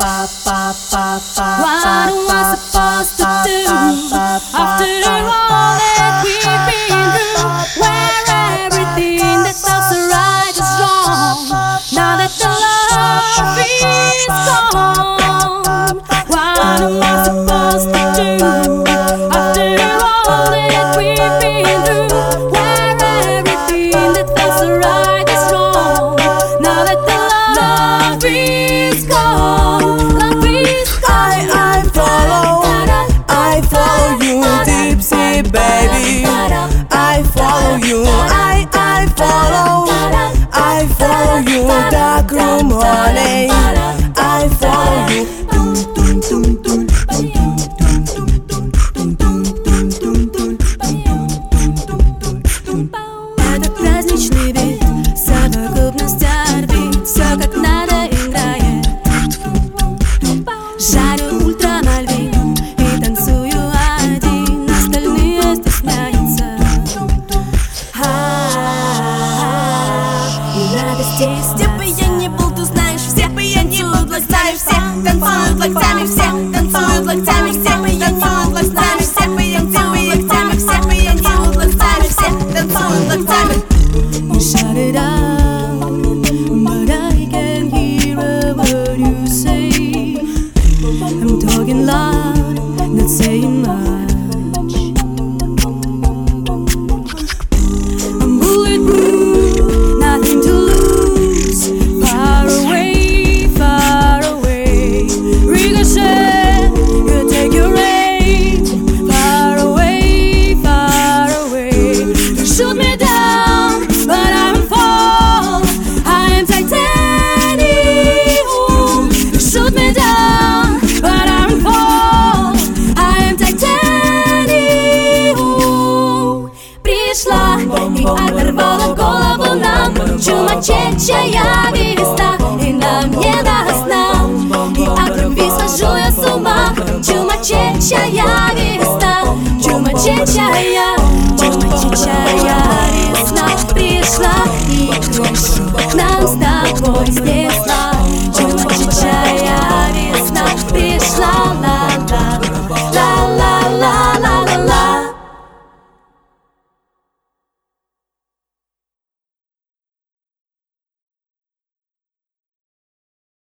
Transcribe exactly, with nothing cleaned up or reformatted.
What am I supposed to do after all that we've been through? Where everything that felt so right is wrong. Now that the love is gone, what am I supposed to do after all that we've been through? Where everything that felt so right is wrong. Now that the love is gone. Baby, I follow you, I, I follow, I follow you, dark room honey, I follow you. Этот праздничный вид, совокупность орбит, все как надо играет. Жарю ультрамальвин и танцую один, остальные стесняются. И радости Где бы я ни был, ты знаешь, все бы я ни был, знаю, все танцуют локтями, все танцуют локтями, все бы я ни был, знаю, все бы я ни был, локтями, все бы я ни был, знаю, все танцуют локтями. You shut it down, but I can hear a word you say. I'm talking loud, not saying much. I'm bulletproof, nothing to lose. Far away, far away. Ricochet, you take your aim. Far away, far away. You shoot me down, but I won't fall. I am titanium. You shoot me down, but I won't fall. I am titanium. Пришла и оторвала голову нам. Чумачечая весна, и нам не до сна. И от любви схожу я с ума. Чумачечая весна, чумачечая, чумачечая весна. Пришла и крышу нам с тобой снесла.